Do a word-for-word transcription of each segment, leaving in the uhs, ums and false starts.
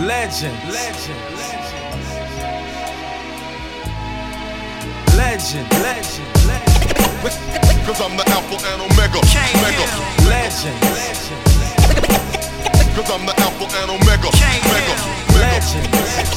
Legend. Legend. Legend. Legend. Legend. Cause I'm the Alpha and Omega. Mega. Legend. Legend. Cause I'm the Alpha and Omega. Mega. Legend.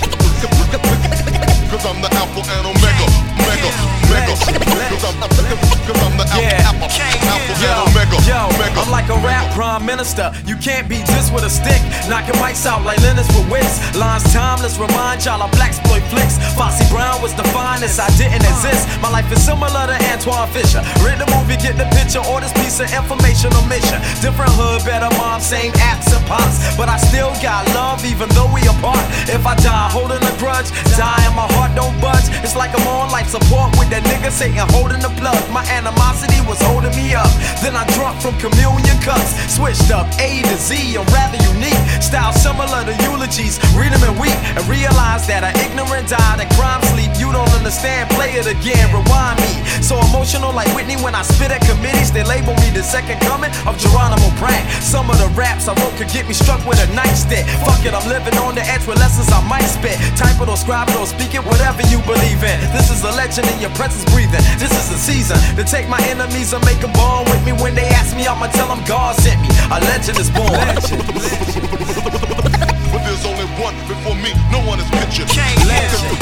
Cause I'm the Alpha and Omega. Mega. Mega. Cause I'm, cause I'm the Yeah. Alpha, Alpha Yo, and Omega. yo, Mega. I'm like a rap prime minister. You can't beat this with a stick. Knocking mics out like Lennox with wits. Lines timeless, remind y'all of blaxploit flicks. Foxy Brown was the finest, I didn't exist. My life is similar to Antoine Fisher. Read the movie, get the picture, or this piece of information or mission. Different hood, better mom, same apps and pops. But I still got love even though we apart. If I die holding a grudge, die and my heart don't budge. It's like I'm on life support with that nigga Satan holding the plug. My animosity was holding me up. Then I drunk from communion cups. Switched up A to Z, I'm rather unique. Style similar to eulogies, read them and weep. And realize that I ignorant died and crime sleep. You don't understand, play it again, rewind me. So emotional like Whitney when I spit at committees. They label me the second coming of Geronimo Brand. Some of the raps I wrote could get me struck with a nightstick. Fuck it, I'm living on the edge with lessons I might spit. Type it or scribe it or speak it, whatever you believe in. This is a legend in your presence breathing. This is the season to take my enemies and make them born with me. When they ask me, I'ma tell them God sent me. A legend is born. Legend. But there's only one before me, no one is pictured. Legend.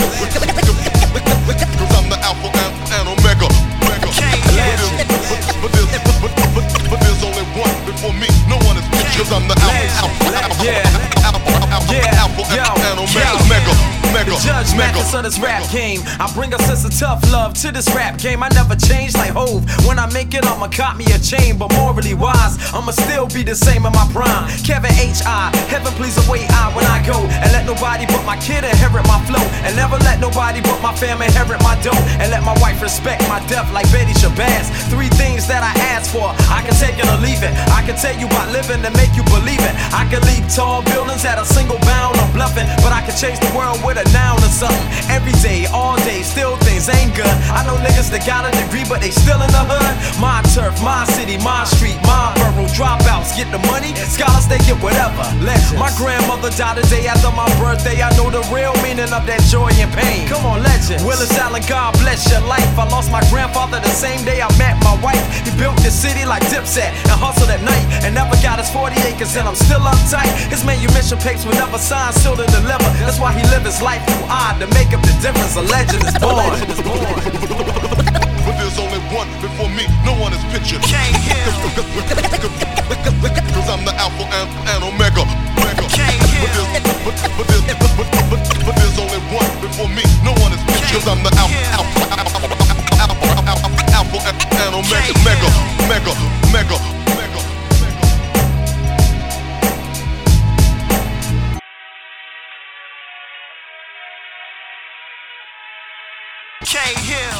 Cause I'm the Alpha and, and Omega. Mega. Legend. But there's, but, but, but there's only one before me, no one is pictured. Cause I'm the Alpha, Alpha, Alpha, Yeah. Alpha, Alpha, Yeah. Alpha Yo. and Omega. Yo. Mega. Mega. The judge Mega. matters of this rap game. I bring a sense of tough love to this rap game. I never change like Hove. When I make it, I'ma cop me a chain. But morally wise, I'ma still be the same in my prime. Kevin H I, heaven please await I when I go. And let nobody but my kid inherit my flow. And never let nobody but my fam inherit my dough. And let my wife respect my death like Betty Shabazz. Three things that I ask for, I can take it or leave it. I can tell you about living and make you believe it. I can leap tall buildings at a single bound, I'm bluffing. But I can change the world with a noun or something. Every day, all day, still things ain't good. I know niggas that got a degree, but they still in the hood. My turf, my city, my street, my borough. Dropouts get the money, scholars they get whatever. Legends. My grandmother died a day after my birthday. I know the real meaning of that joy and pain. Come on, legends. Willis Allen, God bless your life. I lost my grandfather the same day I met my wife. He built this city like Dipset and hustled at night and never got his forty acres and I'm still uptight. His manumission papers were never signed, still to deliver. That's why he lived his life through I to make up the difference. A legend is born. But there's only one before me, no one is pictured. Cause I'm the Alpha and, and Omega. Mega. But there's, but, but, there's, but, but, but, but there's only one before me, no one is pictured. Cause I'm the Alpha, Alpha, Alpha, Alpha, Alpha, Alpha and, and Omega. Mega, mega, mega, mega. K-Hill.